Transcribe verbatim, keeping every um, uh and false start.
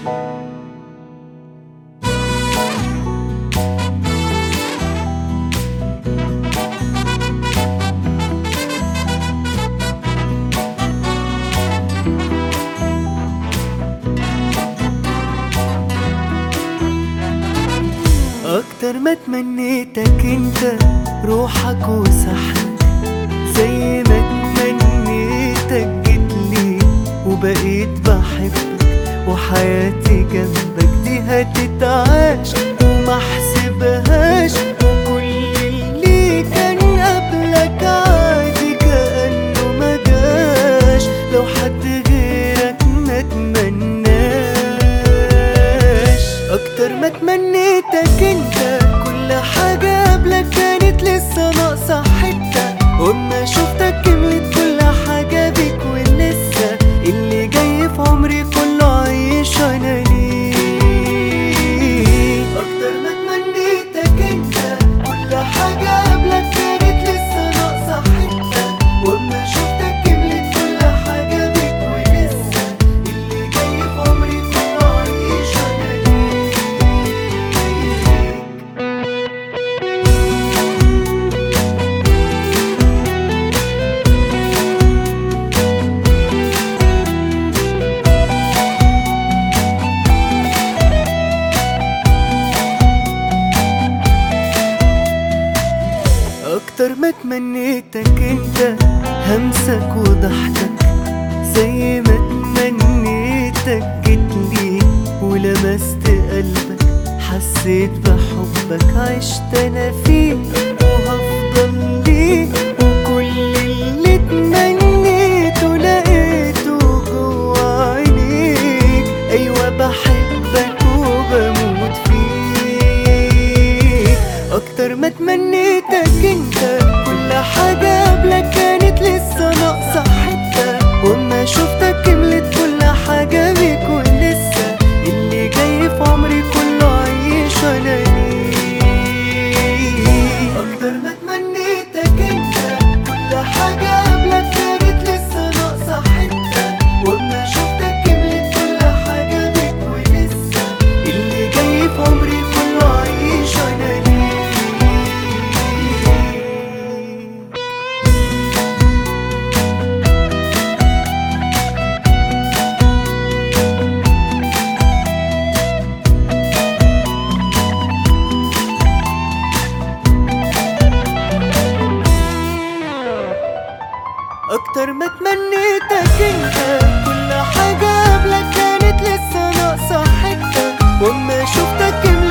اكتر ما تمنيتك انت روحك وسحرك، زي ما تمنيتك جيتلي وبقيت بحبك، وحياتي جنبك دي هتتعاش وما احسبهاش، وكل اللي كان قبلك عادي كأنه ما جاش، لو حد غيرك ما تمناش. اكتر ما تمنيتك انت كل حاجة قبلك كانت لسه ناقصة حتة، واما شفتك كملت كل حاجة بيك، ولسه اللي جاي في عمري كله عايش انا ليك. اكتر ما تمنيتك انت كل حاجة قبلك كانت لسه ناقصة حتة، واما شفتك كملت كل حاجة بيك، ولسه اللي جاي في عمري كله عايش انا ليك. اكتر ما تمنيتك انت همسك وضحكك، زي ما تمنيتك جيتلي ولمست قلبك، حسيت بحبك عشت انا فيك وهفضل ليك، وكل اللي تمنيته لقيته جوا عينيك. ايوه بحبك وبموت فيك. اكتر ما تمنيتك انت كل حاجة قبلك كانت لسه ناقصة حتة، واما شفتك كملت كل حاجة بيك، ولسه اللي جاي في عمري كله عايش انا ليك. اكتر ما تمنيتك انت كل حاجة قبلك كانت لسه ناقصة حتة، واما شفتك كملت كل حاجة بيك، ولسه اللي جاي في عمري كله عايش انا ليك. اكتر ما تمنيتك انت كل حاجة قبلك كانت لسه ناقصة حتة، واما شفتك